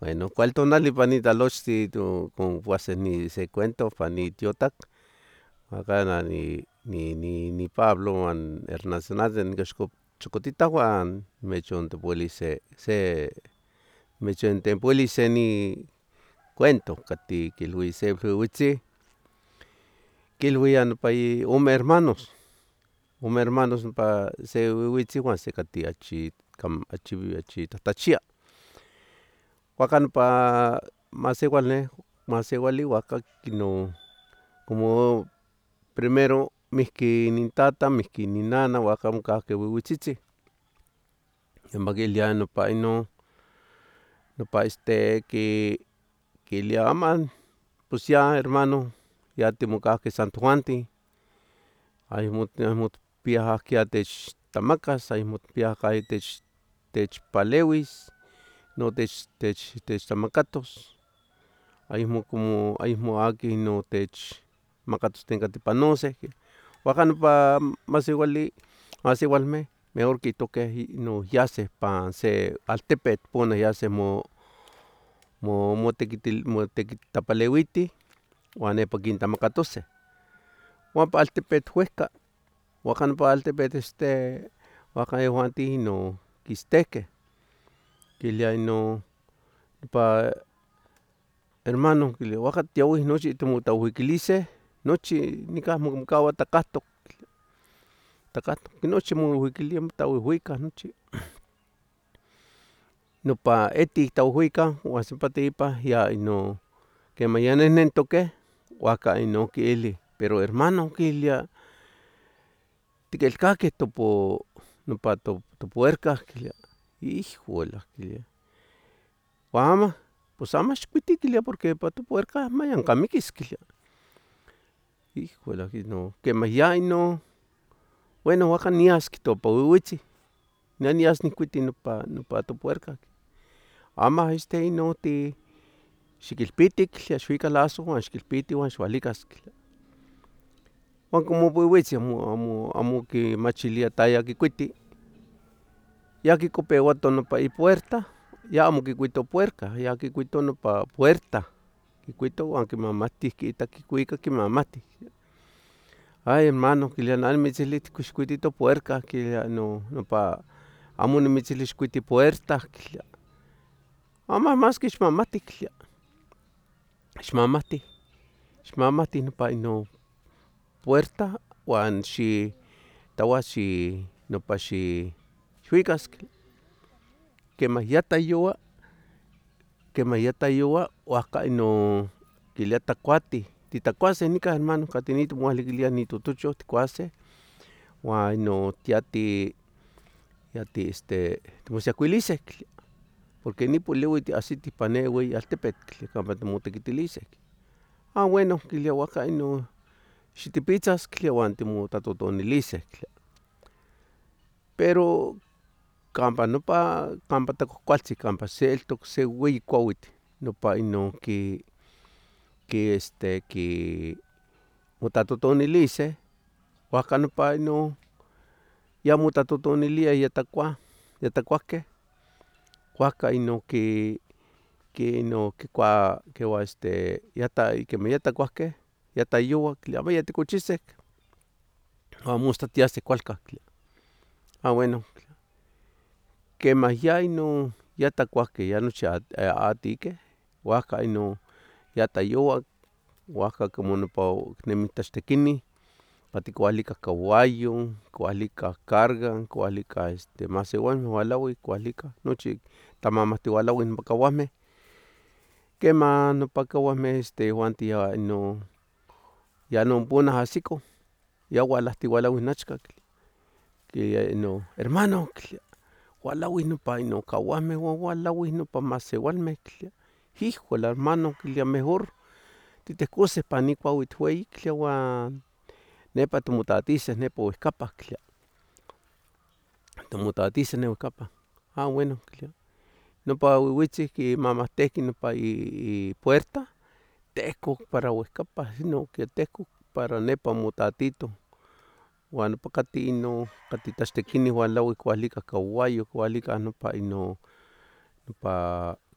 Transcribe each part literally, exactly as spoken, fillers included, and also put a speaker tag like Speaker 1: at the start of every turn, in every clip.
Speaker 1: Bueno, cuali tonali pa nitalochtli concuase ni se cuento pa nitiotac uan ni, ni, ni Pablo uan Ernestonatl niquechcocotita uan nimechontepuilis se, se nimechontepuilis se ni cuento cati quilui se pilhuitzin quiluia nopa ome hermanos, ome hermanos ompa se huihuitzin uan se cati achi, achi tahtachia uaca nopa maseualme, maseuali uaca inon como primero mihqui inintata, mihqui ininana uaca amo cahque huihuitzitzin ompa quilia nopa inon nopa este quilia aman pos ya hermano ya timocahque san tojuantin ayamo timopia aquia techtamacas, ayamo itpia cahi techpaleuis, no tech, tech, techtamacatos, ayamo como ayamo aquin no techmacatos tlen cati panoseh uaca nopa maseuali, maseualmeh mejor quihtoqueh inon yaseh pan se altepetl pona yaseh mo, mo, motequitapaleuitih uan nepa quintamacatoseh uan pa altepetl uehca uaca nopa altepetl este uaca yehuantin inon quistehqueh quilia inon nopa hermano quilia uaca tiauih nochi timotlahuiquiliseh nochi nicah mocahua tacahtoc, tacahtoc nochi mohuiquilia motlahuihuicah nochi nopa etic tlahuihuicah uan sempa teipa ya inon quemah ya nehnentoqueh uaca inon quilih pero hermano quilia tiquelcahque topo nopa topuerca quilia ijole quilia uan ama pos amo ixcuiti quilia porque ipa topuerca mayan ca miquis quilia ijole inon quemah ya inon bueno uaca nias quihtoua pa huihuitzin neh nias nicuiti nopa, nopa topuerca ama este inon ti xiquilpiti quilia xuica lazo uan xiquilpiti uan xualicas quilia uan como huihuitzin amo, amo, amo quimachilia taya quicuiti ya quicopeuato nopa ipuerta ya amo quicuito puerca ya quicuito nopa puerta quicuito uan quimamatih quiita quicuica quimamatih hay hermano quilia neh nimitzilui ticu ixcuiti topuerca quilia no nopa amo nimitzilui ixcuiti puerta quilia ama masqui ixmamatih quilia ixmamatih, ixmamatih nopa inon puerta uan xitlaua xi nopa xi xuicas quemah ya tayoua, quemah ya tayoua uaca inon quilia tacuatih, titlacuaseh nicah hermano cateh nin timoualiquiliah nitotochoh ticuaseh uan inon tiati, tiati este timosiacuiliseh quilia porque nin poliui tiahsitih ipan ne ueyi altepetl quilia campa timotequitiliseh ah bueno quilia uaca inon xitipitzas quilia uan timotlahtotoniliseh quilia pero campa nopa campa tlacuahcualtzin campa se eltoc se ueyi cuauitl nopa inon qui, qui este qui motlahtotoniliseh uaca nopa inon ya motlahtotonilia ya tlacuah, ya tlacuahqueh uaca inon qui, qui inon quicua quicua este quemah ya tlacuahqueh ya tayoua quilia amo ya ticochiseh uan mostla tiaseh cualcan quilia ah bueno quemah ya inon ya tlacuahqueh ya nochi atiqueh uaca inon ya tayoua uaca como nopa nemi tlachtequini pa ticualicah caguayo, cualicah carga, cualicah este maseualmeh hualauih cualicah nochi tlamamahtiualauih nopa caguameh quemah nopa caguameh este yehuantin ya inon ya non puna ahsicoh ya hualahtiualauih nachca quilia inon hermano quilia hualauih nopa inon caguameh uan hualauih nopa maseualmeh quilia ijole hermano quilia mejor titehcoseh pa nin cuauitl ueyi quilia uan nepa timotlatiseh nepa oihcapa quilia timotlatiseh ne oihcapa ah bueno quilia nopa huihuitzin quimamahtehqueh nopa ipuerta tehcoc para uehcapa inon tehcoc para nepa motlatitoh uan ompa cateh inon cateh tlachtequini hualauih cualicah caguayo cualicah nopa inon nopa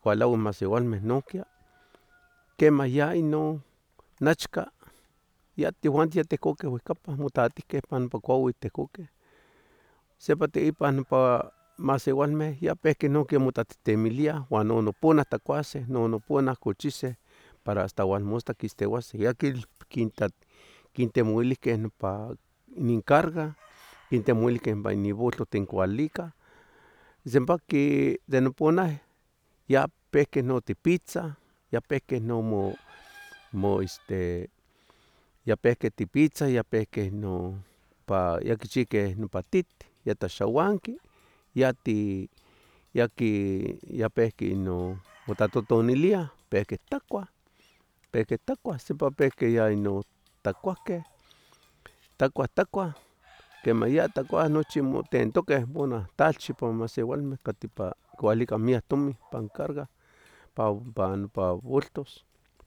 Speaker 1: ualaui maseualmeh nohquia, quemah ya inon nachca ya tehuantih ya tehcoqueh uehcapa motatihqueh ipan ompa cuaui tehcoqueh, sempa teipa nompa maseualmeh ya pehqueh nohqui motahtetemiliah uan nonoponah tacuaseh, nonoponah cochise para hasta ualmostla quisteuaseh ya quil quinta quintemoilihqueh nopa inincarga, quintemoilihqueh ompa inibutloh tencualicah, sempaqui de noponah ya pehqueh notipitzah, ya pehqueh nomo mo este ya pehqueh tipitzah, ya pehqueh no pa ya quichihqueh nopa titeh, ya taxauanqui, ya ti ya qui ya pehqui no motatotoniliah, pehqueh tacuah, pehqueh tacuah, sempa pehqueh ya ino tacuahqueh, tacuah, tacuah, quemah ya tacuah nochi motentoqueh bona talchi pa maseualmeh cateh pa quiualicah miac tomin pan carga pa pa nopa bultos,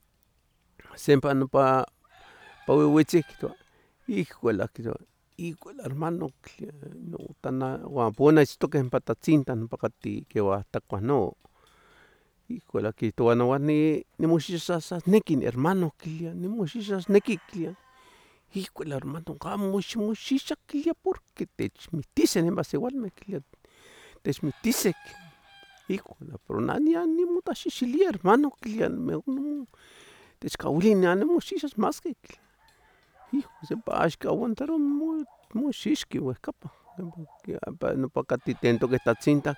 Speaker 1: sempa nopa pauiuitzin quihtoua ijue quihtoua ijue hermano quilvia no tana uan pona itztoqueh ompa tlatzintah ompa cateh quiuahtacuah no, ijue quihtoua nouan ni nimoxixasasnequi hermano quilia nimoxixasnequi quilia, ijue hermano amo ximoxixa quilia porque techmihtiseh nimaseualmeh quilia techmihtiseh, ijole pero neh niamo nimotlaxixilia hermano quilia techcauili neh amo nimosixas masqui quilia, ijole sempa axcan aguantaroua mo moxixqui uehcapa ompa cateh tentoqueh tlatzintah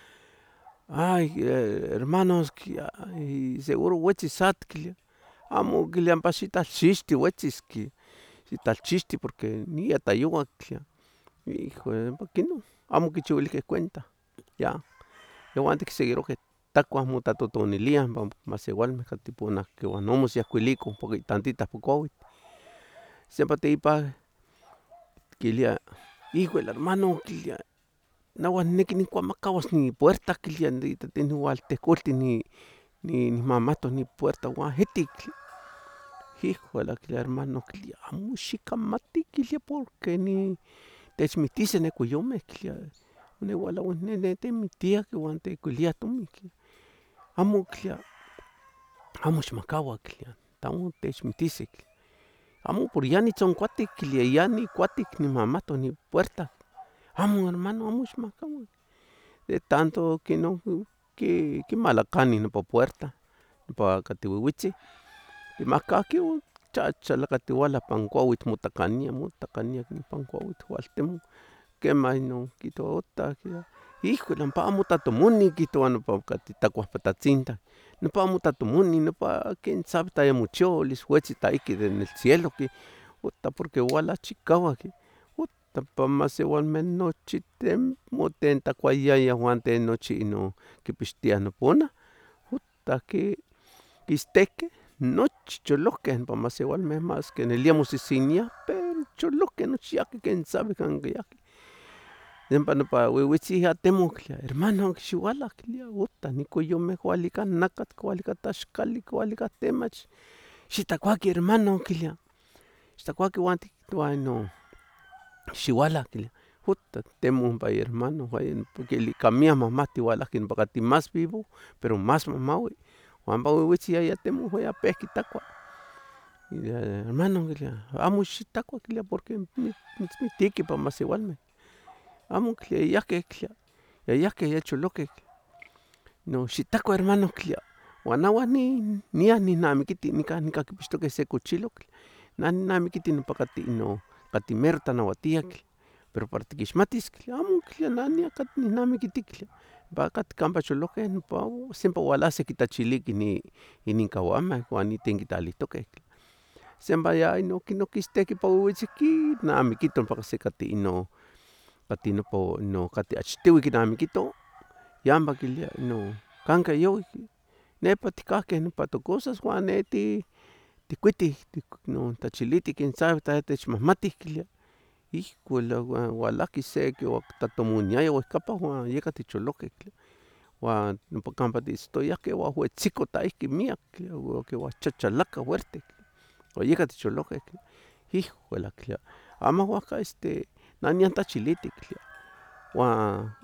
Speaker 1: hay hermanos quia seguro uetzis atl quilia, amo quilia ompa xitlalchixti uetzis qui xitlalchixti porque niatayouac quilia, ijole ompa quenih amo quichiuilihqueh cuenta ya yehuantih icseguirohqueh tacuah motatotoniliah ompa maseualmeh cateh ponah uan amo mosiahcuilicoh porque tantitah po cuauitl, sempa teipa quilia ijue hermano quilia nauan niqui nicuamacauas nipuerta quilia ita tiniualtecoltih ni nimamahtos nipuerta uan etic, ijole quilia hermano quilia amo xicamati quilia porque ni techmihtiseh necuyomeh quilia oniualaui neh timihtia uan tecuiliah tomin amo quilia amo ximocaua quilia amo techmihtiseh, amo pero ya nitzoncuatic quilia ya nicuatic nimamahtos nipuerta, amo hermano amo ximocaua de tanto quinon qui quimalacani nopa puerta ompa cateh uiuitzin quimahcahqueh chachalacatiualah pan cuauitl motacania, motacania pan cuauitl ualtemoc quemah inon quihtoua ota ijole ompa amo tlatomoni quihtoua ompa cateh tacuah ipa tlatzintah nompa amo tlatomoni nompa quien sabe tla mochiolis uetzin tla ihqui de n el cielo ota porque ualah chicauac ota pa maseualmeh nochi motentacuaiayah uan ten nochi inon quipixtiah noponah ota qui quistehqueh nochi cholohqueh ompa maseualmeh masque nelia mosihsiniah pero cholohqueh nochi yahqueh quien sabe canque yahqueh, sempa nopa uiuitzin ya temoc quilia hermano xiuala quilia ota nicuyomeh cualicah nacatl, cualicah tlaxcali, cualicah temach, xitlacuaqui hermano quilia, xitlacuaqui uan tictouah inon xiuala quilia ota temoc ompa ihermano ica miac mahmahti oualahqueh ompa cateh mas vivo pero mas mamaui uan ompa uiuitzin yaya temoc ya pehqui tacua, hermano quilia amo xitacua quilia porque mitzmihtiqui pa maseualmeh, amo quilia yayahqueh quilia yayahqueh ya cholohqueh no xitacua hermano quilia uan nauan niah nihnamiquiti nicah nicah quipixtoqueh se cochilo nah nihnamiquiti ompa cateh inon cateh mero tlanauatia pero para tiquixmatis quilia amo quilia nah niah cateh nihnamiquiti quilia ompa cateh campa cholohqueh ompa sempa ualahsih quitachiliqueh inincauameh uan itenquitlalihtoqueh, sempa ya inon quistehqueh ipa uiuitzin quinamiquitoh ompa secateh inon cateh nopa inon cateh achtiui quinamiquitoh ya ompa quilia inon canque youi nepa ticahqueh nopa tocosas uan ne ti ticuitih non tlachilitih quien sabe tla techmahmatih quilia ijole uan ualahquih se quiuactlatomoniaya uehcapa uan yecah ticholohqueh uan ompa campa tiitztoyahqueh uahuetzicoh tla ihqui miac quiuachachalacah huertes uan yecah ticholohqueh ijole quilia amo huaca este nah niah tlachilitih quilia uan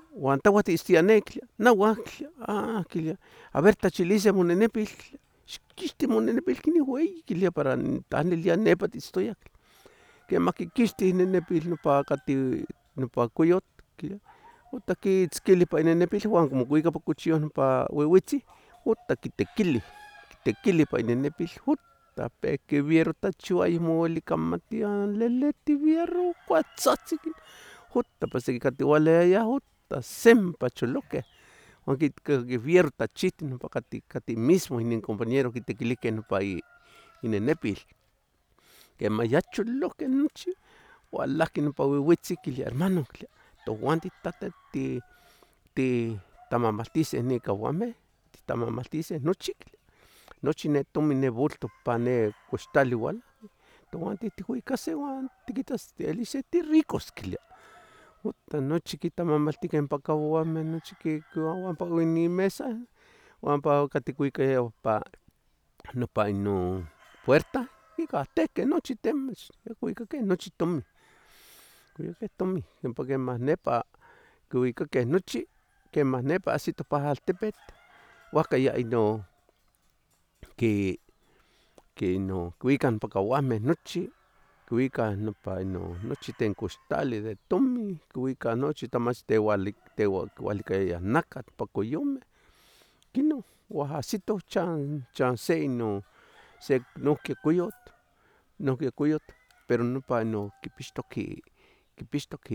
Speaker 1: uan tauan tiistianeh quilvia, nauah quilvia, ah quilvia, a ver techilise monenepil, xquixti monenepil quenih ueyi quilvia para tah nilia nepa tiitztoyah, quemah quiquixtih inenepil nopa catih nopa coyotl, quilvia, uta quitzquili ipa inenepil uan mocuica ipa cuchillo nopa uiuitzih, uta quitequilih, quitequilih ipa inenepil, uta pehque biero tachiua ayemo ueli camati leleti biero cuatzahtzin, uta pa sequicatiualeayah uta sempa choloqueh, uan biero tachihtic ompa catih mismo inincompañeros quitequilihqueh nopa inenepil, quemah ya cholohqueh nochi, ualahquih nopa uiuitzih quilvia hermano, touanten tata ti titamamaltiseh ne caguameh, titamamaltiseh nochi, nochi ne tomin ne bulto pa ne coxtali uala, touanten tiuicaseh uan tiquitas elise tiricos quilvia, uta nochi quitamamaltihqueh ompa caguameh nochi ompa inimesa uan ompa ocaticuicayah ompa nopa ino puerta ica tehqueh nochi temach yocuicaqueh nochi tomin, yocuicaqueh tomin ompa quemah nepa quiuicaqueh nochi, quemah nepa ahsitoh pa altepetl uahca ya ino qui ino quiuicah ompa caguameh nochi, quiuicah nopa ino nochi tlen coxtali de tomin, quiuicah nochi tlamach quiualicayayah nacatl pa coyomeh, quinon uan ahsitoh chan se ino se nohqui coyotl, nohqui coyotl, pero nopa ino quipixtoc quipixtoc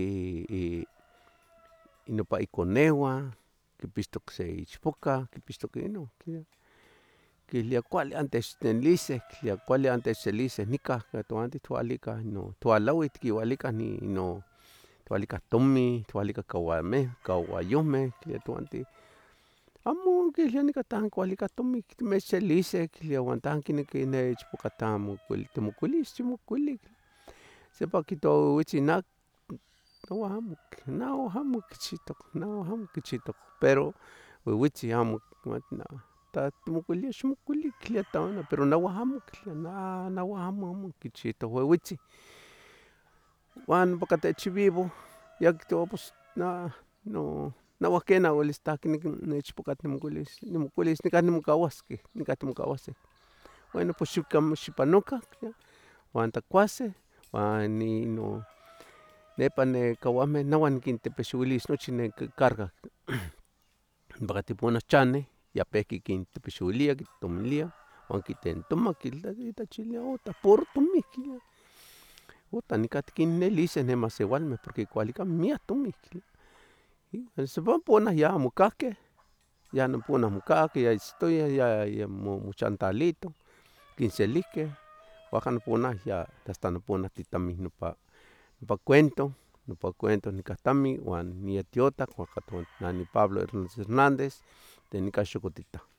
Speaker 1: nopa iconeuan, quipixtoc se ichpocah, quipixtoc inon, quilia cuali antechnenliseh, quilia cuali antechseliseh nicah touanten toalicah toalaui tiquiualicah ino toalicah tomin, toalicah caguameh, caguayohmeh, quelia touanten amo quelia nicah tah anquiualicah tomin timechseliseh quelia uan tah quinequih ne ichpocah tah timocuilis ximocuili, sempa quihtoua uiuitzin nauan amo, nauan amo quichihtoc, nauan amo quichihtoc, pero uiuitzin amo quimati tah timocuilia ximocuili quelia pero nauan amo quelia nauan amo, amo quichihtoc uiuitzin, uan ompa cateh chibiboh ya quihtoua pos no nauan quena uelis tah quinequi nechpocah nimocuilis nicah timocauasqueh, nicah timocauasqueh, bueno pos xipanocan uan tlacuaseh uan ino nepa ne caguameh nauan niquintepexuilis nochi necarga ompa cateh punos chaneh ya pehque quintepexuilia quintomilia uan quitentoma itachilia uta puro tomin quelia, uta nicah tiquinnelise ne maseualmeh porque quicualicah miac tomin, san punos ya mocahqueh, ya nopunos mocahqueh ya itztoyah ya mochantalitoh, quinselihqueh huaca nopunas ya hasta nopunas titamin nopa cuento, nopa cuento nicah tamin uan nietiotlac huaca neh nipablo Hernández de nicah Xocotitah.